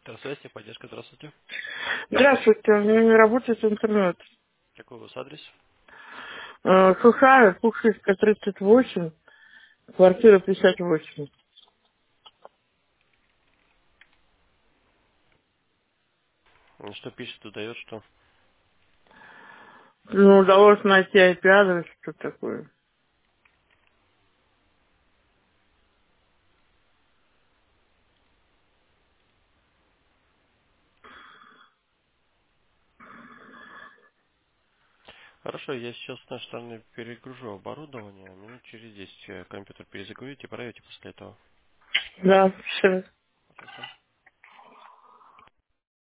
Связь, поддержка, здравствуйте. Здравствуйте, у меня не работает интернет. Какой у вас адрес? Сухая, Пушкинская, 38, квартира 58. Что пишет, удает, что? Ну, удалось найти IP-адрес, что такое. Хорошо, я сейчас с нашей стороны перегружу оборудование. Минут через 10 компьютер перезагрузите и проверите после этого. Да, все. Хорошо.